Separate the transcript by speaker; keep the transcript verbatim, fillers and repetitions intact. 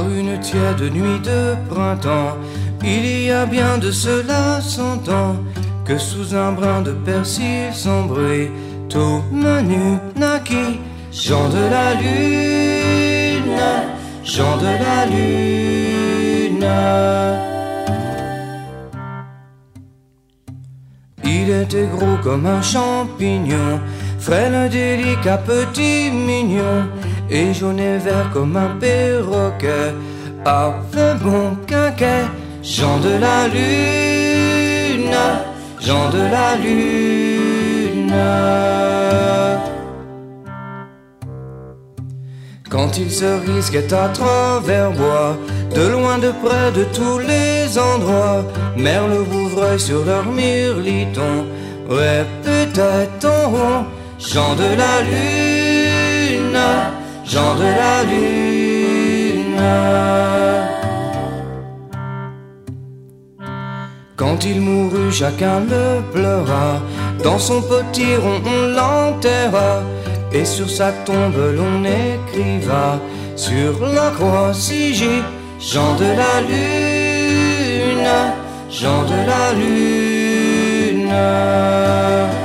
Speaker 1: Par une tiède nuit de printemps, il y a bien de cela cent ans, que sous un brin de persil sans bruit, tout menu naquit, Jean de la lune, Jean de la lune. Il était gros comme un champignon, frêle, délicat, petit, mignon, et jaune et vert comme un perroquet, avait bon quinquet, Jean de la lune, Jean de la lune. Quand il se risquait à travers bois, de loin, de près, de tous les endroits, merle, bouvreuil sur leur mirliton, ouais, peut-être en haut, Jean de la lune, Jean de la lune. Quand il mourut, chacun le pleura, dans son potiron on l'enterra, et sur sa tombe l'on écriva, sur la croix sigée, Jean de la lune, Jean de la lune.